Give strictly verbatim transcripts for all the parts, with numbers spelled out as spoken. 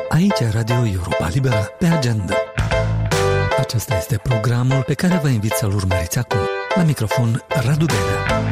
Aici Radio Europa Liberă, pe agenda. Acesta este programul pe care vă invit să-l urmăriți acum. La microfon, Radu Belea.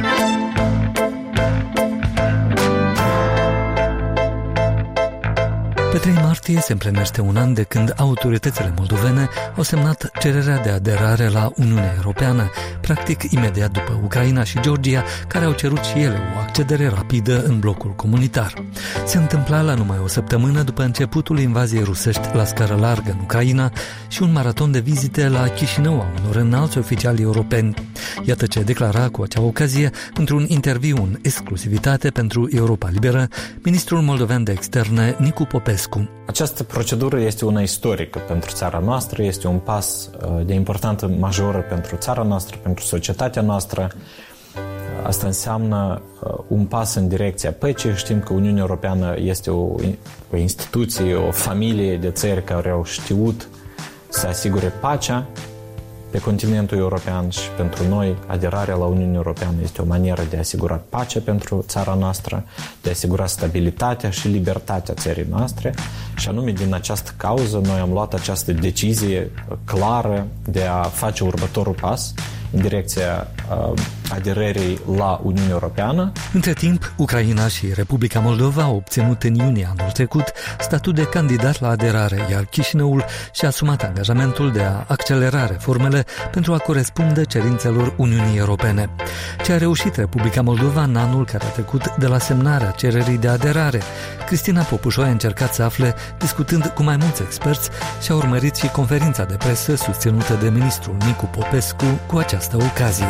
Pe trei martie se împlinește un an de când autoritățile moldovene au semnat cererea de aderare la Uniunea Europeană, practic imediat după Ucraina și Georgia, care au cerut și ele o accedere rapidă în blocul comunitar. Se întâmpla la numai o săptămână după începutul invaziei rusești la scară largă în Ucraina și un maraton de vizite la Chișinău a unor înalți oficiali europeni. Iată ce declara cu acea ocazie, într-un interviu în exclusivitate pentru Europa Liberă, ministrul moldovean de externe Nicu Popescu. Această procedură este una istorică pentru țara noastră, este un pas de importanță majoră pentru țara noastră, pentru societatea noastră. Asta înseamnă un pas în direcția păcii. Știm că Uniunea Europeană este o, o instituție, o familie de țări care au știut să asigure pacea pe continentul european și pentru noi aderarea la Uniunea Europeană este o manieră de a asigura pacea pentru țara noastră, de a asigura stabilitatea și libertatea țării noastre și anume din această cauză noi am luat această decizie clară de a face următorul pas în direcția uh, aderării la Uniunea Europeană. Între timp, Ucraina și Republica Moldova au obținut în iunie anul trecut statut de candidat la aderare, iar Chișinăul și-a asumat angajamentul de a accelera reformele pentru a corespunde cerințelor Uniunii Europene. Ce a reușit Republica Moldova în anul care a trecut de la semnarea cererii de aderare? Cristina Popușoi a încercat să afle, discutând cu mai mulți experți, și a urmărit și conferința de presă susținută de ministrul Nicu Popescu cu această ocazie.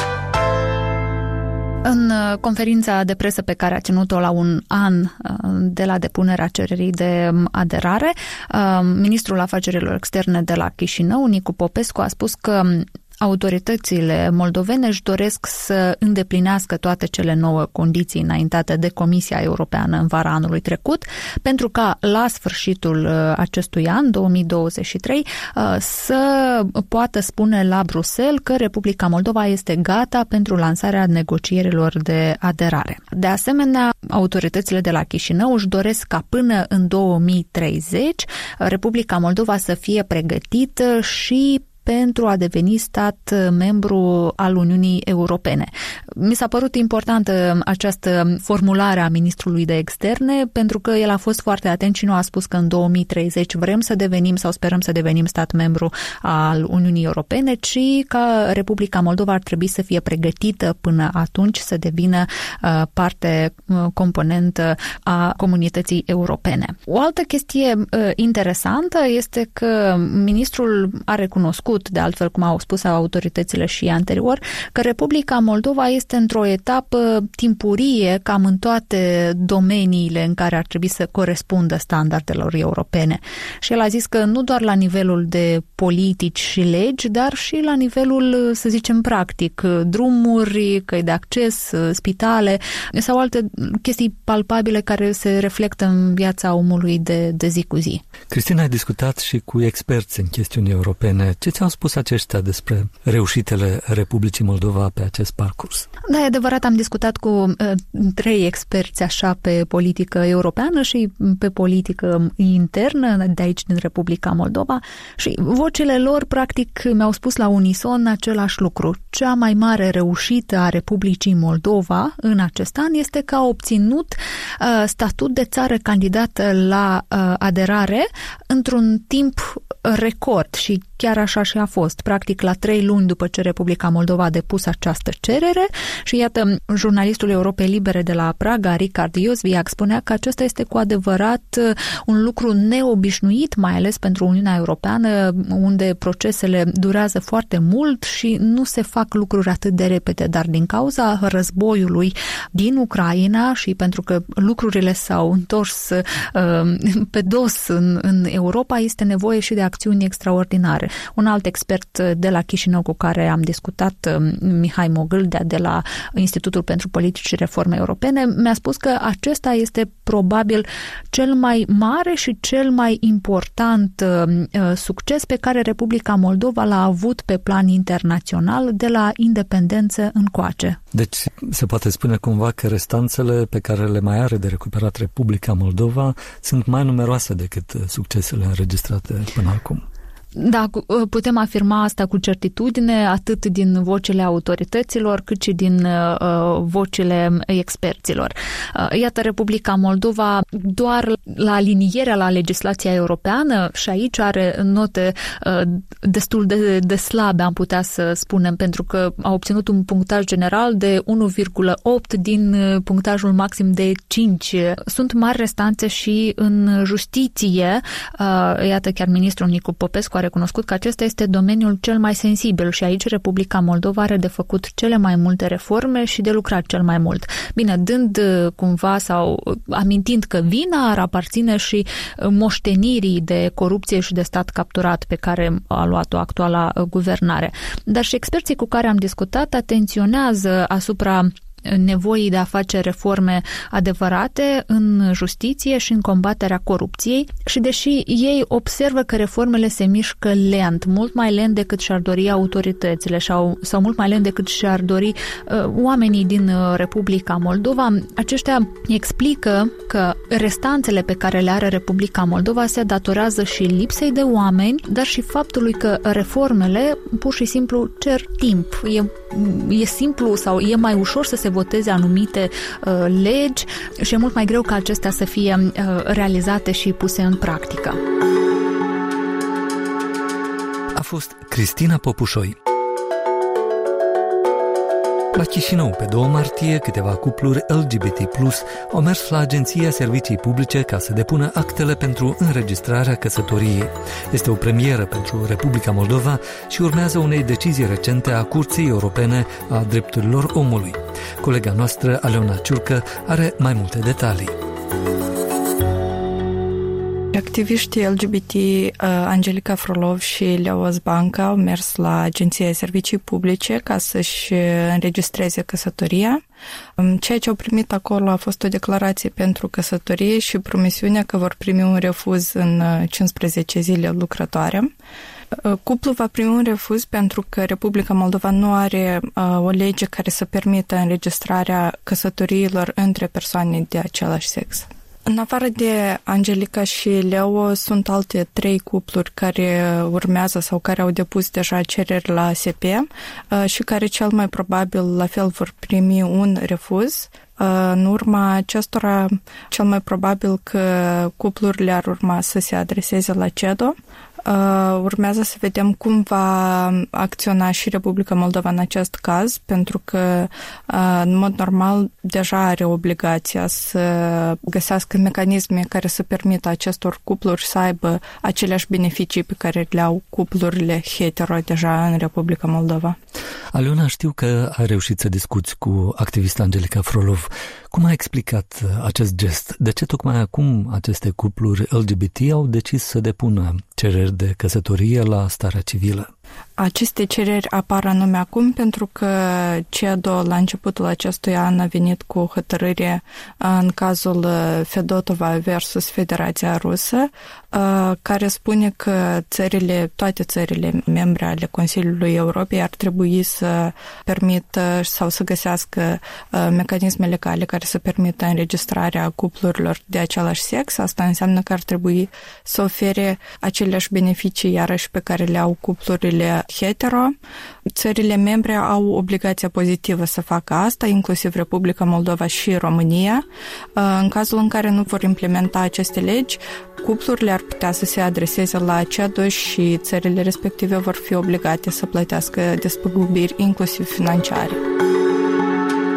În conferința de presă pe care a ținut-o la un an de la depunerea cererii de aderare, ministrul afacerilor externe de la Chișinău, Nicu Popescu, a spus că autoritățile moldovene își doresc să îndeplinească toate cele nouă condiții înaintate de Comisia Europeană în vara anului trecut, pentru ca la sfârșitul acestui an, două mii douăzeci și trei, să poată spune la Bruxelles că Republica Moldova este gata pentru lansarea negocierilor de aderare. De asemenea, autoritățile de la Chișinău își doresc ca până în două mii treizeci Republica Moldova să fie pregătită și pentru a deveni stat membru al Uniunii Europene. Mi s-a părut importantă această formulare a ministrului de externe, pentru că el a fost foarte atent și nu a spus că în două mii treizeci vrem să devenim sau sperăm să devenim stat membru al Uniunii Europene, ci că Republica Moldova ar trebui să fie pregătită până atunci să devină uh, parte uh, componentă a comunității europene. O altă chestie uh, interesantă este că ministrul a recunoscut, de altfel cum au spus autoritățile și anterior, că Republica Moldova este într-o etapă timpurie cam în toate domeniile în care ar trebui să corespundă standardelor europene. Și el a zis că nu doar la nivelul de politici și legi, dar și la nivelul, să zicem, practic, drumuri, căi de acces, spitale sau alte chestii palpabile care se reflectă în viața omului de, de zi cu zi. Cristina, ai discutat și cu experți în chestiuni europene. Ce ți-au spus aceștia despre reușitele Republicii Moldova pe acest parcurs? Da, e adevărat, am discutat cu uh, trei experți așa pe politică europeană și pe politică internă de aici din Republica Moldova și vocile lor practic mi-au spus la unison același lucru. Cea mai mare reușită a Republicii Moldova în acest an este că a obținut uh, statut de țară candidată la uh, aderare într-un timp record și chiar așa și a fost. Practic, la trei luni după ce Republica Moldova a depus această cerere și iată, jurnalistul Europei Libere de la Praga, Richard Iosviac, spunea că acesta este cu adevărat un lucru neobișnuit, mai ales pentru Uniunea Europeană, unde procesele durează foarte mult și nu se fac lucruri atât de repede, dar din cauza războiului din Ucraina și pentru că lucrurile s-au întors uh, pe dos în, în Europa, este nevoie și de acțiuni extraordinare. Un alt expert de la Chișinău cu care am discutat, Mihai Mogâldea de la Institutul pentru Politici și Reforme Europene, mi-a spus că acesta este probabil cel mai mare și cel mai important succes pe care Republica Moldova l-a avut pe plan internațional de la independență încoace. Deci se poate spune cumva că restanțele pe care le mai are de recuperat Republica Moldova sunt mai numeroase decât succesele înregistrate până acum. Da, putem afirma asta cu certitudine, atât din vocile autorităților, cât și din uh, vocile experților. Uh, iată, Republica Moldova, doar la alinierea la legislația europeană, și aici are note uh, destul de, de slabe, am putea să spunem, pentru că a obținut un punctaj general de unu virgulă opt din punctajul maxim de cinci. Sunt mari restanțe și în justiție. Uh, iată, chiar ministrul Nicu Popescu a recunoscut că acesta este domeniul cel mai sensibil și aici Republica Moldova are de făcut cele mai multe reforme și de lucrat cel mai mult. Bine, dând cumva sau amintind că vina ar aparține și moștenirii de corupție și de stat capturat pe care a luat-o actuala guvernare. Dar și experții cu care am discutat atenționează asupra nevoii de a face reforme adevărate în justiție și în combaterea corupției și deși ei observă că reformele se mișcă lent, mult mai lent decât și-ar dori autoritățile sau, sau mult mai lent decât și-ar dori uh, oamenii din uh, Republica Moldova, aceștia explică că restanțele pe care le are Republica Moldova se datorează și lipsei de oameni, dar și faptului că reformele pur și simplu cer timp. E, e simplu sau e mai ușor să se voteze anumite uh, legi și e mult mai greu ca acestea să fie uh, realizate și puse în practică. A fost Cristina Popușoi. La Chișinău, pe doi martie, câteva cupluri L G B T plus au mers la Agenția Servicii Publice ca să depună actele pentru înregistrarea căsătoriei. Este o premieră pentru Republica Moldova și urmează unei decizii recente a Curții Europene a Drepturilor Omului. Colega noastră, Aleona Ciurcă, are mai multe detalii. Activiștii L G B T Angelica Frolov și Leoz Banca au mers la Agenția Servicii Publice ca să-și înregistreze căsătoria. Ceea ce au primit acolo a fost o declarație pentru căsătorie și promisiunea că vor primi un refuz în cincisprezece zile lucrătoare. Cuplul va primi un refuz pentru că Republica Moldova nu are uh, o lege care să permită înregistrarea căsătoriilor între persoane de același sex. În afară de Angelica și Leo, sunt alte trei cupluri care urmează sau care au depus deja cereri la S P și care cel mai probabil la fel vor primi un refuz. În urma acestora, cel mai probabil că cuplurile ar urma să se adreseze la C E D O. Uh, urmează să vedem cum va acționa și Republica Moldova în acest caz, pentru că uh, în mod normal deja are obligația să găsească mecanisme care să permită acestor cupluri să aibă aceleași beneficii pe care le au cuplurile hetero deja în Republica Moldova. Aleona, știu că ai reușit să discuți cu activista Angelica Frolov. Cum a explicat acest gest? De ce tocmai acum aceste cupluri L G B T au decis să depună cereri de căsătorie la starea civilă? Aceste cereri apar anume acum pentru că C E D O la începutul acestui an a venit cu o hotărâre în cazul Fedotova versus Federația Rusă, care spune că țările, toate țările membre ale Consiliului Europei ar trebui să permită sau să găsească mecanisme legale care să permită înregistrarea cuplurilor de același sex. Asta înseamnă că ar trebui să ofere aceleași beneficii iarăși pe care le au cuplurile hetero. Țările membre au obligația pozitivă să facă asta, inclusiv Republica Moldova și România. În cazul în care nu vor implementa aceste legi, cuplurile ar putea să se adreseze la C E D O și țările respective vor fi obligate să plătească despăgubiri, inclusiv financiare.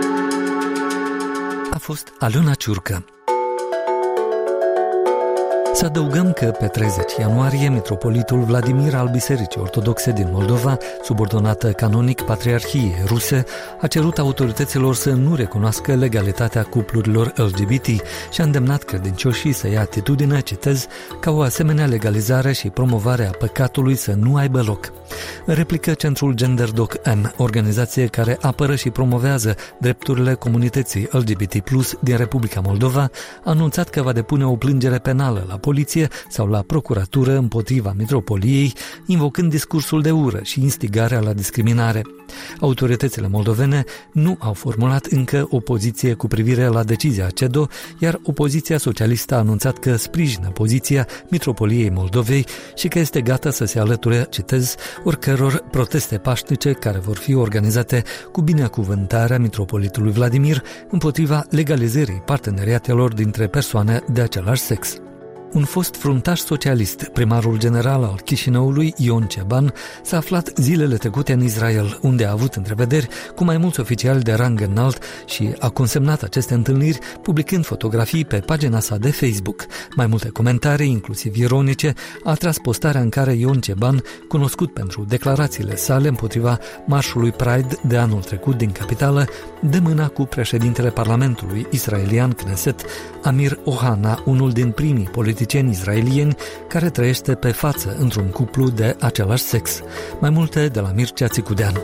A fost Aleona Ciurcă. Să adăugăm că pe treizeci ianuarie mitropolitul Vladimir al Bisericii Ortodoxe din Moldova, subordonată canonic Patriarhiei Ruse, a cerut autorităților să nu recunoască legalitatea cuplurilor L G B T și a îndemnat credincioșii să ia atitudine, citez, ca o asemenea legalizare și promovare a păcatului să nu aibă loc. Replică Centrul GenderDoc M, organizație care apără și promovează drepturile comunității L G B T plus din Republica Moldova, a anunțat că va depune o plângere penală la poliție sau la procuratură împotriva mitropoliei, invocând discursul de ură și instigarea la discriminare. Autoritățile moldovene nu au formulat încă o poziție cu privire la decizia C E D O, iar opoziția socialistă a anunțat că sprijină poziția mitropoliei Moldovei și că este gata să se alăture, citez, oricăror proteste pașnice care vor fi organizate cu binecuvântarea mitropolitului Vladimir împotriva legalizării parteneriatelor dintre persoane de același sex. Un fost fruntaș socialist, primarul general al Chișinăului, Ion Ceban, s-a aflat zilele trecute în Israel, unde a avut întrevederi cu mai mulți oficiali de rang înalt și a consemnat aceste întâlniri publicând fotografii pe pagina sa de Facebook. Mai multe comentarii, inclusiv ironice, a atras postarea în care Ion Ceban, cunoscut pentru declarațiile sale împotriva marșului Pride de anul trecut din capitală, dă mâna cu președintele Parlamentului israelian Knesset, Amir Ohana, unul din primii politici israelieni care trăiește pe față într-un cuplu de același sex. Mai multe de la Mircea Țicudean.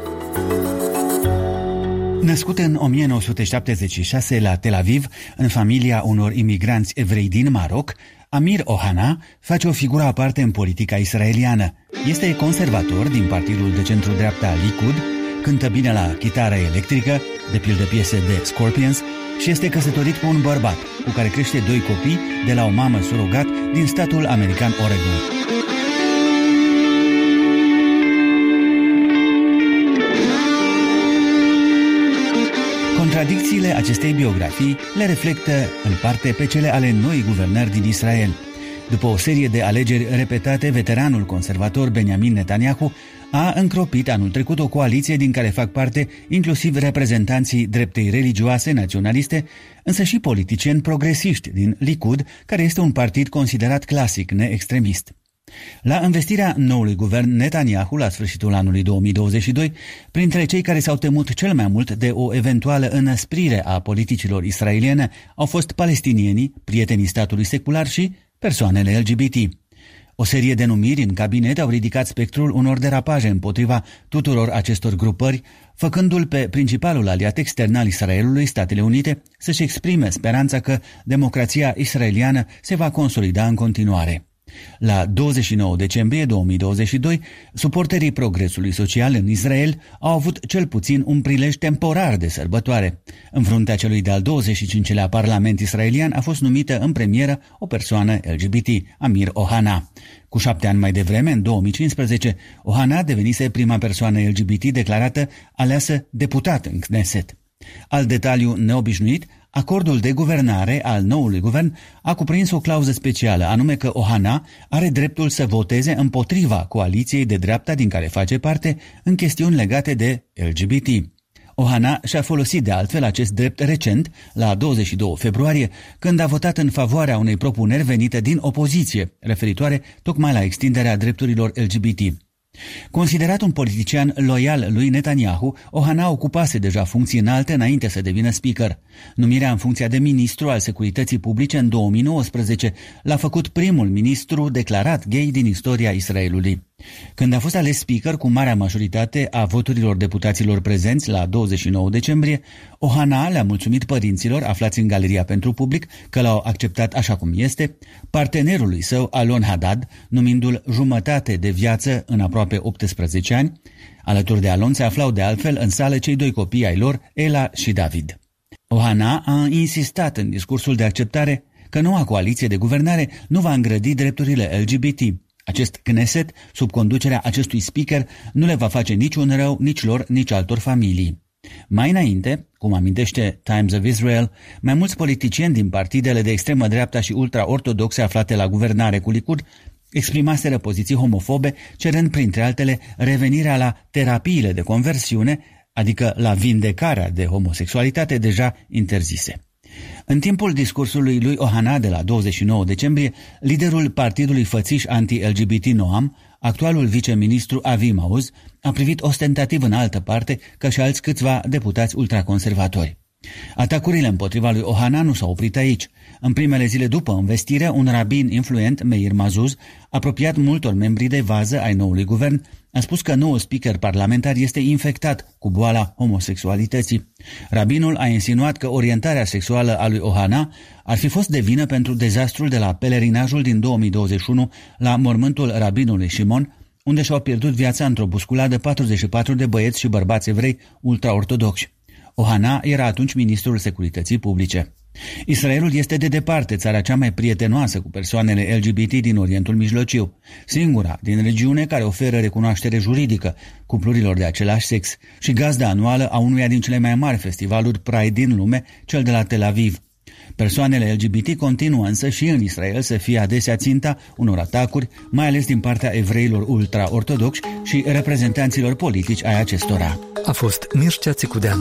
Născut în o mie nouă sute șaptezeci și șase la Tel Aviv, în familia unor imigranți evrei din Maroc, Amir Ohana face o figură aparte în politica israeliană. Este conservator din partidul de centru-dreapta Likud, cântă bine la chitară electrică, de pildă piese de Scorpions, și este căsătorit cu un bărbat, cu care crește doi copii de la o mamă surogat din statul american Oregon. Contradicțiile acestei biografii le reflectă în parte pe cele ale noii guvernări din Israel. După o serie de alegeri repetate, veteranul conservator Benjamin Netanyahu a încropit anul trecut o coaliție din care fac parte inclusiv reprezentanții dreptei religioase naționaliste, însă și politicieni progresiști din Likud, care este un partid considerat clasic neextremist. La învestirea noului guvern Netanyahu la sfârșitul anului două mii douăzeci și doi, printre cei care s-au temut cel mai mult de o eventuală înăsprire a politicilor israeliene au fost palestinienii, prietenii statului secular și persoanele L G B T. O serie de numiri în cabinet au ridicat spectrul unor derapaje împotriva tuturor acestor grupări, făcându-l pe principalul aliat extern al Israelului, Statele Unite, să-și exprime speranța că democrația israeliană se va consolida în continuare. La douăzeci și nouă decembrie două mii douăzeci și doi, suporterii progresului social în Israel au avut cel puțin un prilej temporar de sărbătoare. În fruntea celui de-al douăzeci și cincilea Parlament israelian a fost numită în premieră o persoană L G B T, Amir Ohana. Cu șapte ani mai devreme, în două mii cincisprezece, Ohana devenise prima persoană L G B T declarată aleasă deputat în Knesset. Alt detaliu neobișnuit, acordul de guvernare al noului guvern a cuprins o clauză specială, anume că Ohana are dreptul să voteze împotriva coaliției de dreapta din care face parte în chestiuni legate de L G B T. Ohana și-a folosit de altfel acest drept recent, la douăzeci și doi februarie, când a votat în favoarea unei propuneri venite din opoziție, referitoare tocmai la extinderea drepturilor L G B T. Considerat un politician loial lui Netanyahu, Ohana ocupase deja funcții înalte înainte să devină speaker. Numirea în funcția de ministru al securității publice în două mii nouăsprezece l-a făcut primul ministru declarat gay din istoria Israelului. Când a fost ales speaker cu marea majoritate a voturilor deputaților prezenți la douăzeci și nouă decembrie, Ohana le-a mulțumit părinților aflați în galeria pentru public că l-au acceptat așa cum este, partenerului său Alon Haddad, numindu-l jumătate de viață în aproape optsprezece ani. Alături de Alon se aflau de altfel în sală cei doi copii ai lor, Ela și David. Ohana a insistat în discursul de acceptare că noua coaliție de guvernare nu va îngrădi drepturile L G B T. Acest Knesset, sub conducerea acestui speaker, nu le va face niciun rău nici lor, nici altor familii. Mai înainte, cum amintește Times of Israel, mai mulți politicieni din partidele de extremă dreapta și ultra-ortodoxe aflate la guvernare cu Likud exprimaseră poziții homofobe, cerând printre altele revenirea la terapiile de conversiune, adică la vindecarea de homosexualitate deja interzise. În timpul discursului lui Ohana de la douăzeci și nouă decembrie, liderul partidului fățiș anti-L G B T Noam, actualul viceministru Avi Maoz, a privit ostentativ în altă parte ca și alți câțiva deputați ultraconservatori. Atacurile împotriva lui Ohana nu s-au oprit aici. În primele zile după învestire, un rabin influent, Meir Mazuz, apropiat multor membri de vază ai noului guvern, a spus că noul speaker parlamentar este infectat cu boala homosexualității. Rabinul a insinuat că orientarea sexuală a lui Ohana ar fi fost de vină pentru dezastrul de la pelerinajul din două mii douăzeci și unu la mormântul rabinului Shimon, unde și-au pierdut viața într-o busculadă patruzeci și patru de băieți și bărbați evrei ultraortodoxi. Ohana era atunci ministrul securității publice. Israelul este de departe țara cea mai prietenoasă cu persoanele L G B T din Orientul Mijlociu, singura din regiune care oferă recunoaștere juridică cuplurilor de același sex și gazda anuală a unuia din cele mai mari festivaluri Pride din lume, cel de la Tel Aviv. Persoanele L G B T continuă însă și în Israel să fie adesea ținta unor atacuri, mai ales din partea evreilor ultra-ortodoxi și reprezentanților politici ai acestora. A fost Mircea Țicudean.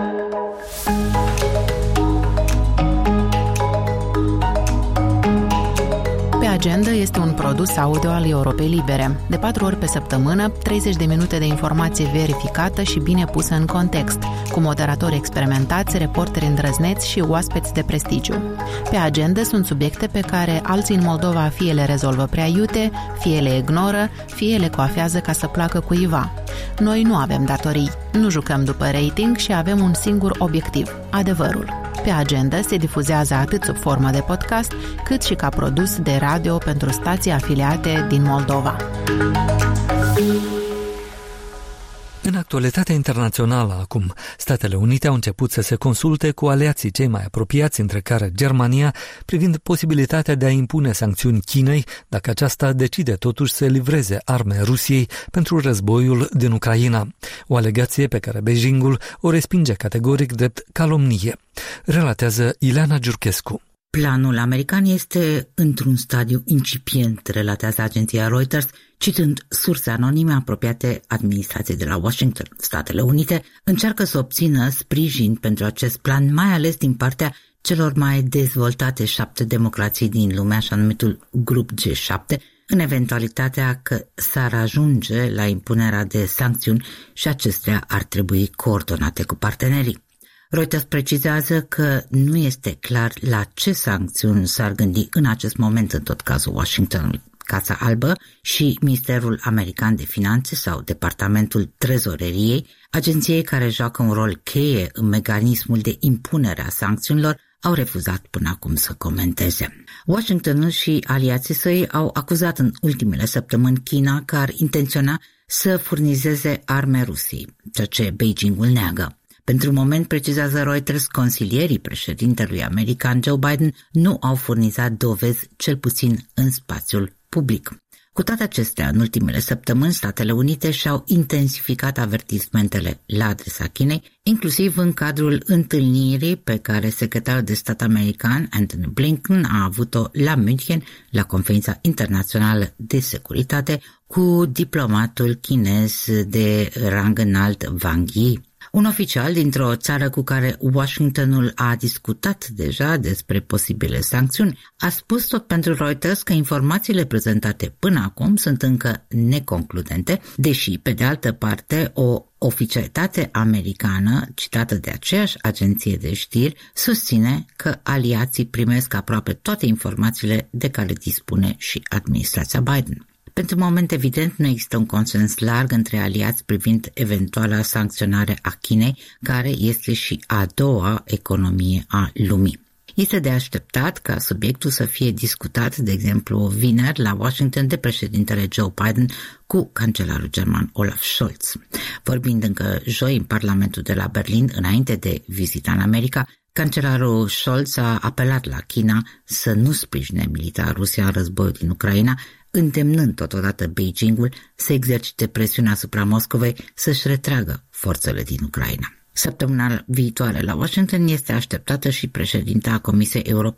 Agenda este un produs audio al Europei Libere. De patru ori pe săptămână, treizeci de minute de informație verificată și bine pusă în context, cu moderatori experimentați, reporteri îndrăzneți și oaspeți de prestigiu. Pe agenda sunt subiecte pe care alții în Moldova fie le rezolvă prea iute, fie le ignoră, fie le coafează ca să placă cuiva. Noi nu avem datorii, nu jucăm după rating și avem un singur obiectiv, adevărul. Pe agenda se difuzează atât sub formă de podcast, cât și ca produs de radio pentru stații afiliate din Moldova. În actualitatea internațională acum, Statele Unite au început să se consulte cu aliații cei mai apropiați, între care Germania, privind posibilitatea de a impune sancțiuni Chinei dacă aceasta decide totuși să livreze arme Rusiei pentru războiul din Ucraina, o alegație pe care Beijingul o respinge categoric drept calomnie, relatează Ileana Giurchescu. Planul american este într-un stadiu incipient, relatează agenția Reuters, citând surse anonime apropiate administrației de la Washington. Statele Unite încearcă să obțină sprijin pentru acest plan, mai ales din partea celor mai dezvoltate șapte democrații din lume, așa numitul grup G șapte, în eventualitatea că s-ar ajunge la impunerea de sancțiuni și acestea ar trebui coordonate cu partenerii. Reuters precizează că nu este clar la ce sancțiuni s-ar gândi în acest moment, în tot cazul Washingtonului. Casa Albă și Ministerul American de Finanțe sau Departamentul Trezoreriei, agenției care joacă un rol cheie în mecanismul de impunere a sancțiunilor, au refuzat până acum să comenteze. Washingtonul și aliații săi au acuzat în ultimele săptămâni China că ar intenționa să furnizeze arme Rusiei, ceea ce Beijingul neagă. Pentru moment, precizează Reuters, consilierii președintelui american Joe Biden nu au furnizat dovezi, cel puțin în spațiul public. Cu toate acestea, în ultimele săptămâni, Statele Unite și-au intensificat avertismentele la adresa Chinei, inclusiv în cadrul întâlnirii pe care secretarul de stat american Antony Blinken a avut-o la München, la conferința internațională de securitate, cu diplomatul chinez de rang înalt Wang Yi. Un oficial dintr-o țară cu care Washingtonul a discutat deja despre posibile sancțiuni a spus tot pentru Reuters că informațiile prezentate până acum sunt încă neconcludente, deși, pe de altă parte, o oficialitate americană, citată de aceeași agenție de știri, susține că aliații primesc aproape toate informațiile de care dispune și administrația Biden. Pentru moment, evident, nu există un consens larg între aliați privind eventuala sancționare a Chinei, care este și a doua economie a lumii. Este de așteptat ca subiectul să fie discutat, de exemplu, vineri la Washington de președintele Joe Biden cu cancelarul german Olaf Scholz. Vorbind încă joi în Parlamentul de la Berlin, înainte de vizita în America, cancelarul Scholz a apelat la China să nu sprijine militar Rusia în războiul din Ucraina, îndemnând totodată Beijingul să exercite presiunea asupra Moscovei să-și retragă forțele din Ucraina. Săptămâna viitoare la Washington este așteptată și președinta Comisiei Europene,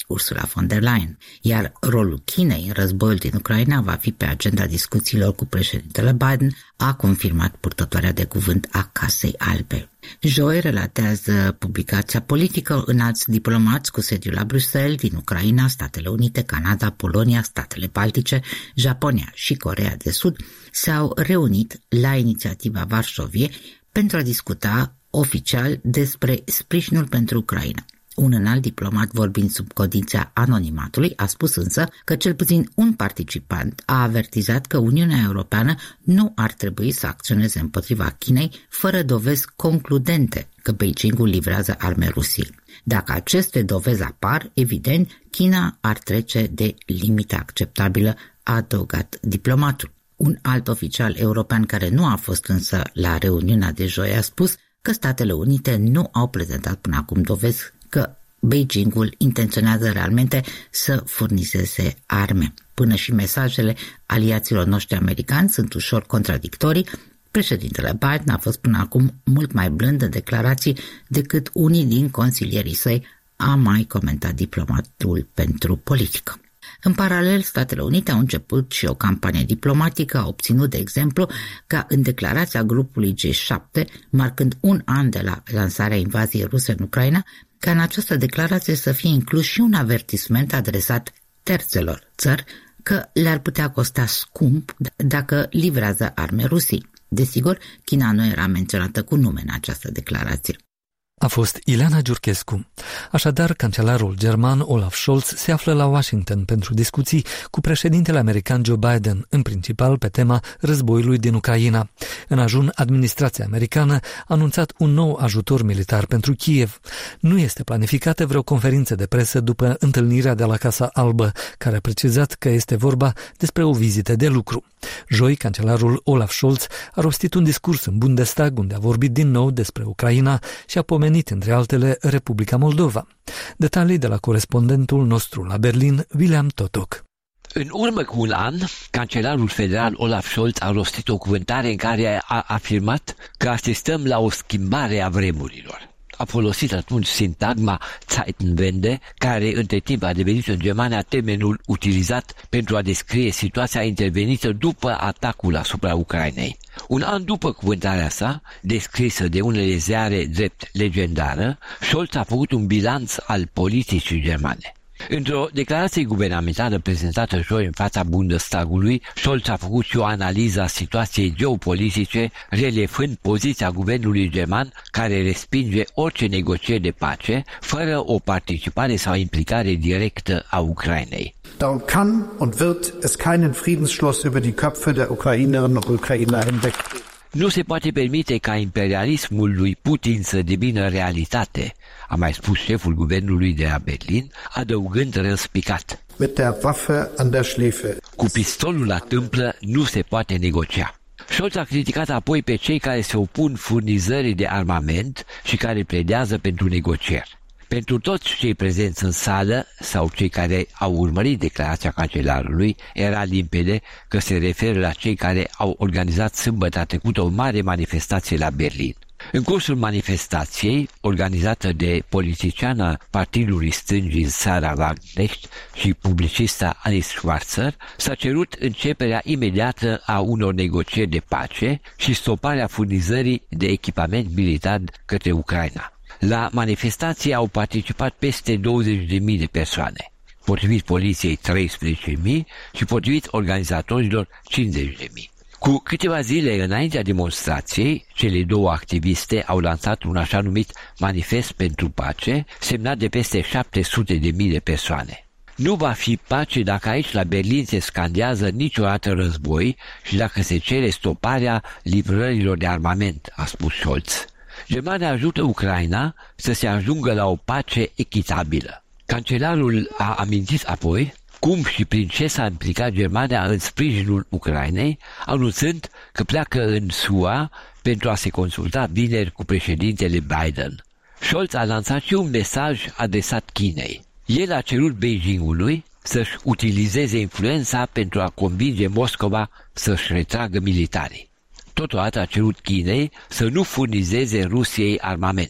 Ursula von der Leyen, iar rolul Chinei în războiul din Ucraina va fi pe agenda discuțiilor cu președintele Biden, a confirmat purtătoarea de cuvânt a Casei Albe. Joi, relatează publicația Political, înalți diplomați cu sediul la Bruxelles din Ucraina, Statele Unite, Canada, Polonia, statele Baltice, Japonia și Coreea de Sud s-au reunit la inițiativa Varșoviei pentru a discuta oficial despre sprijinul pentru Ucraina. Un înalt diplomat, vorbind sub condiția anonimatului, a spus însă că cel puțin un participant a avertizat că Uniunea Europeană nu ar trebui să acționeze împotriva Chinei fără dovezi concludente că Beijingul livrează arme Rusiei. Dacă aceste dovezi apar, evident, China ar trece de limita acceptabilă, a adăugat diplomatul. Un alt oficial european care nu a fost însă la reuniunea de joi a spus că Statele Unite nu au prezentat până acum dovezi că Beijingul intenționează realmente să furnizeze arme. Până și mesajele aliaților noștri americani sunt ușor contradictorii. Președintele Biden a fost până acum mult mai blând în declarații decât unii din consilierii săi, a mai comentat diplomatul pentru politică. În paralel, Statele Unite au început și o campanie diplomatică, a obținut, de exemplu, ca în declarația grupului G șapte, marcând un an de la lansarea invaziei ruse în Ucraina, ca în această declarație să fie inclus și un avertisment adresat terțelor țări că le-ar putea costa scump dacă livrează arme Rusiei. Desigur, China nu era menționată cu nume în această declarație. A fost Ileana Giurchescu. Așadar, cancelarul german Olaf Scholz se află la Washington pentru discuții cu președintele american Joe Biden, în principal pe tema războiului din Ucraina. În ajun, administrația americană a anunțat un nou ajutor militar pentru Kiev. Nu este planificată vreo conferință de presă după întâlnirea de la Casa Albă, care a precizat că este vorba despre o vizită de lucru. Joi, cancelarul Olaf Scholz a rostit un discurs în Bundestag, unde a vorbit din nou despre Ucraina și a pomenit, între altele, Republica Moldova. Detalii de la corespondentul nostru la Berlin, William Totok. În urmă cu un an, cancelarul federal Olaf Scholz a rostit o cuvântare în care a afirmat că asistăm la o schimbare a vremurilor. A folosit atunci sintagma Zeitenwende, care între timp a devenit în Germania termenul utilizat pentru a descrie situația intervenită după atacul asupra Ucrainei. Un an după cuvântarea sa, descrisă de unele ziare drept legendară, Scholz a făcut un bilanț al politicii germane. Într-o declarație guvernamentală prezentată joi în fața Bundestagului, Scholz a făcut și o analiză a situației geopolitice, relevând poziția guvernului german, care respinge orice negocieri de pace, fără o participare sau implicare directă a Ucrainei. Darum kann und wird es keinen Friedensschluss über die Köpfe der Ukrainerinnen und Ukrainer hinweg. Nu se poate permite ca imperialismul lui Putin să devină realitate, a mai spus șeful guvernului de la Berlin, adăugând răspicat: Mit der Waffe an der Schläfe. Cu pistolul la tâmplă nu se poate negocia. Scholz a criticat apoi pe cei care se opun furnizării de armament și care pledează pentru negocieri. Pentru toți cei prezenți în sală sau cei care au urmărit declarația cancelarului, era limpede că se referă la cei care au organizat sâmbătă trecută o mare manifestație la Berlin. În cursul manifestației, organizată de politiciana partidului stângii Sarah Wagenknecht și publicista Alice Schwarzer, s-a cerut începerea imediată a unor negocieri de pace și stoparea furnizării de echipament militar către Ucraina. La manifestație au participat peste douăzeci de mii de persoane, potrivit poliției treisprezece mii și potrivit organizatorilor cincizeci de mii. Cu câteva zile înaintea demonstrației, cele două activiste au lansat un așa numit manifest pentru pace, semnat de peste șapte sute de mii de persoane. Nu va fi pace dacă aici la Berlin se scandează niciodată război și dacă se cere stoparea livrărilor de armament, a spus Scholz. Germania ajută Ucraina să se ajungă la o pace echitabilă. Cancelarul a amintit apoi cum și prin ce s-a implicat Germania în sprijinul Ucrainei, anunțând că pleacă în S U A pentru a se consulta vineri cu președintele Biden. Scholz a lansat și un mesaj adresat Chinei. El a cerut Beijingului să-și utilizeze influența pentru a convinge Moscova să-și retragă militarii. Totodată a cerut Chinei să nu furnizeze Rusiei armament.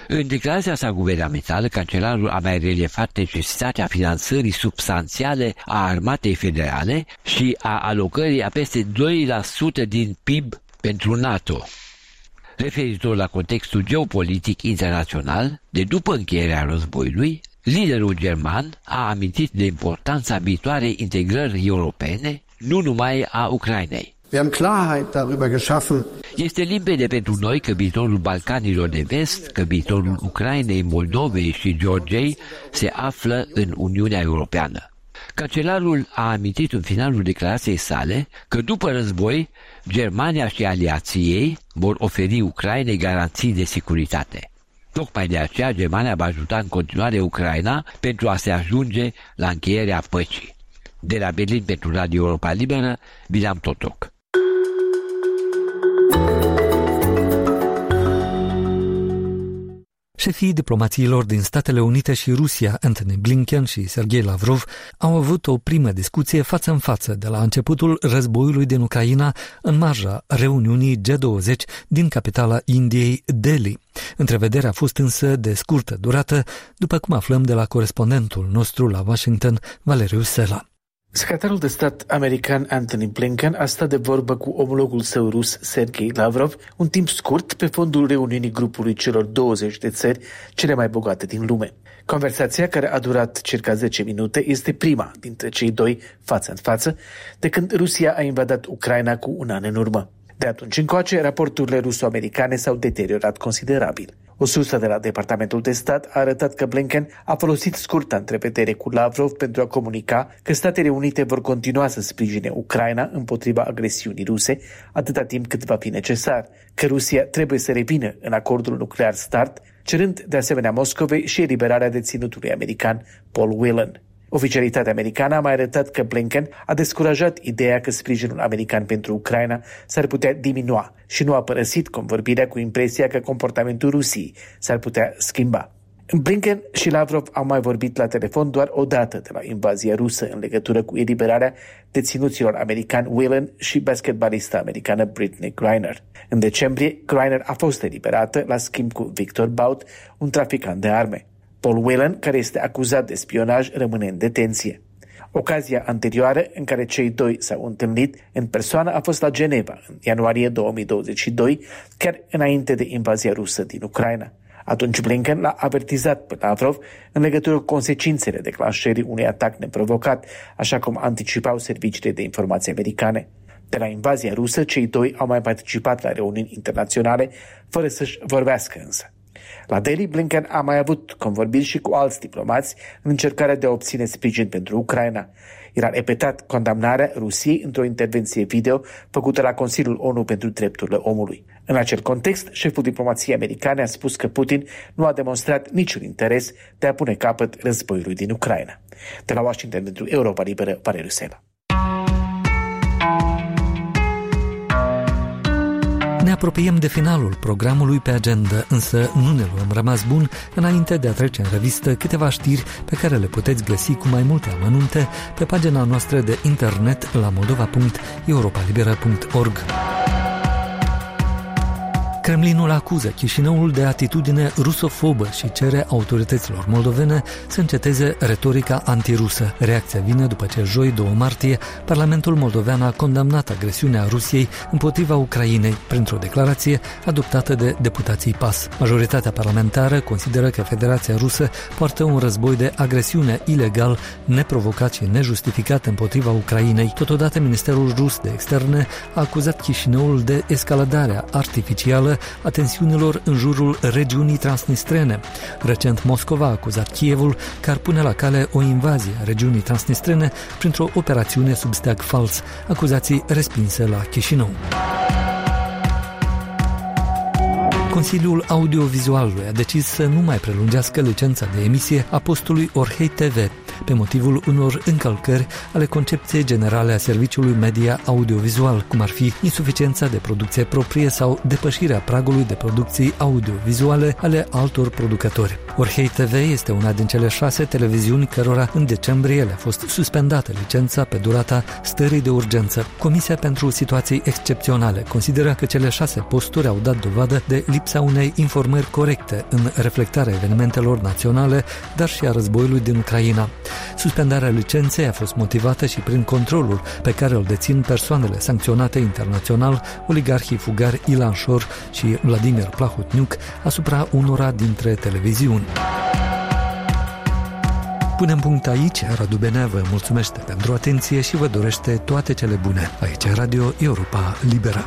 În declarația sa guvernamentală, cancelarul a mai reliefat necesitatea finanțării substanțiale a armatei federale și a alocării a peste doi la sută din P I B pentru NATO. Referitor la contextul geopolitic internațional, de după încheierea războiului, liderul german a amintit de importanța viitoarei integrări europene, nu numai a Ucrainei. Este limpede pentru noi că viitorul Balcanilor de Vest, că viitorul Ucrainei, Moldovei și Georgiei se află în Uniunea Europeană. Cancelarul a amintit în finalul declarației sale că după război, Germania și aliații ei vor oferi Ucrainei garanții de securitate. Tocmai de aceea Germania va ajuta în continuare Ucraina pentru a se ajunge la încheierea păcii. De la Berlin pentru Radio Europa Liberă, Bileam Totoc. Șefii diplomațiilor din Statele Unite și Rusia, Antony Blinken și Sergei Lavrov, au avut o primă discuție față în față de la începutul războiului din Ucraina în marja reuniunii G douăzeci din capitala Indiei, Delhi. Întrevederea a fost însă de scurtă durată, după cum aflăm de la corespondentul nostru la Washington, Valeriu Sela. Secretarul de stat american Antony Blinken a stat de vorbă cu omologul său rus Sergei Lavrov un timp scurt pe fondul reuniunii grupului celor douăzeci de țări cele mai bogate din lume. Conversația, care a durat circa zece minute, este prima dintre cei doi față în față de când Rusia a invadat Ucraina cu un an în urmă. De atunci încoace, raporturile ruso-americane s-au deteriorat considerabil. O sursă de la Departamentul de Stat a arătat că Blinken a folosit scurta întrevedere cu Lavrov pentru a comunica că Statele Unite vor continua să sprijine Ucraina împotriva agresiunii ruse atâta timp cât va fi necesar, că Rusia trebuie să revină în acordul nuclear START, cerând de asemenea Moscovei și eliberarea deținutului american Paul Whelan. Oficialitatea americană a mai arătat că Blinken a descurajat ideea că sprijinul american pentru Ucraina s-ar putea diminua și nu a părăsit convorbirea cu impresia că comportamentul Rusiei s-ar putea schimba. Blinken și Lavrov au mai vorbit la telefon doar o dată de la invazia rusă în legătură cu eliberarea deținuților americani Whelan și basketbalista americană Brittney Griner. În decembrie, Griner a fost eliberată la schimb cu Victor Bout, un traficant de arme. Paul Whelan, care este acuzat de spionaj, rămâne în detenție. Ocazia anterioară în care cei doi s-au întâlnit în persoană a fost la Geneva, în ianuarie două mii douăzeci și doi, chiar înainte de invazia rusă din Ucraina. Atunci Blinken l-a avertizat pe Lavrov în legătură cu consecințele declanșării unui atac neprovocat, așa cum anticipau serviciile de informații americane. De la invazia rusă, cei doi au mai participat la reuniuni internaționale, fără să-și vorbească însă. La Delhi, Blinken a mai avut convorbiri și cu alți diplomați în încercarea de a obține sprijin pentru Ucraina. El a repetat condamnarea Rusiei într-o intervenție video făcută la Consiliul O N U pentru Drepturile Omului. În acel context, șeful diplomației americane a spus că Putin nu a demonstrat niciun interes de a pune capăt războiului din Ucraina. De la Washington pentru Europa Liberă, Valeriu Sela. Ne apropiem de finalul programului pe agenda, însă nu ne luăm rămas bun înainte de a trece în revistă câteva știri pe care le puteți găsi cu mai multe amănunte pe pagina noastră de internet la moldova punct europa liberă punct org. Kremlinul acuză Chișinăul de atitudine rusofobă și cere autorităților moldovene să înceteze retorica antirusă. Reacția vine după ce joi doi martie Parlamentul moldovean a condamnat agresiunea Rusiei împotriva Ucrainei printr-o declarație adoptată de deputații P A S. Majoritatea parlamentară consideră că Federația Rusă poartă un război de agresiune ilegal, neprovocat și nejustificat împotriva Ucrainei. Totodată, Ministerul Rus de Externe a acuzat Chișinăul de escaladarea artificială a tensiunilor în jurul regiunii transnistrene. Recent, Moscova a acuzat Kievul că ar pune la cale o invazie a regiunii transnistrene printr-o operațiune sub steag fals, acuzații respinse la Chișinău. Consiliul Audiovizualului a decis să nu mai prelungească licența de emisie a postului Orhei T V. pe motivul unor încălcări ale concepției generale a serviciului media audiovizual, cum ar fi insuficiența de producție proprie sau depășirea pragului de producții audiovizuale ale altor producători. Orhei T V este una din cele șase televiziuni cărora în decembrie le-a fost suspendată licența pe durata stării de urgență. Comisia pentru situații excepționale consideră că cele șase posturi au dat dovadă de lipsa unei informări corecte în reflectarea evenimentelor naționale, dar și a războiului din Ucraina. Suspendarea licenței a fost motivată și prin controlul pe care îl dețin persoanele sancționate internațional, oligarhii fugari Ilan Shor și Vladimir Plahotniuc, asupra unora dintre televiziuni. Punem punct aici. Radu Benea vă mulțumește pentru atenție și vă dorește toate cele bune. Aici e Radio Europa Liberă.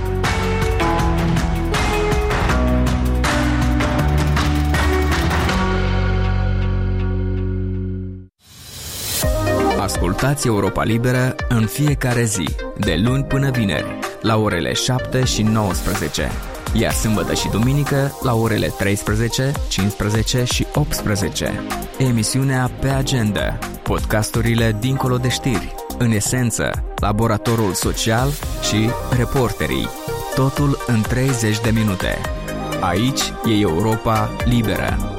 Ascultați Europa Liberă în fiecare zi, de luni până vineri, la orele șapte și nouăsprezece, iar sâmbătă și duminică la orele treisprezece, cincisprezece și optsprezece. Emisiunea Pe Agenda, podcasturile dincolo de știri, în esență, laboratorul social și reporterii. Totul în treizeci de minute. Aici e Europa Liberă.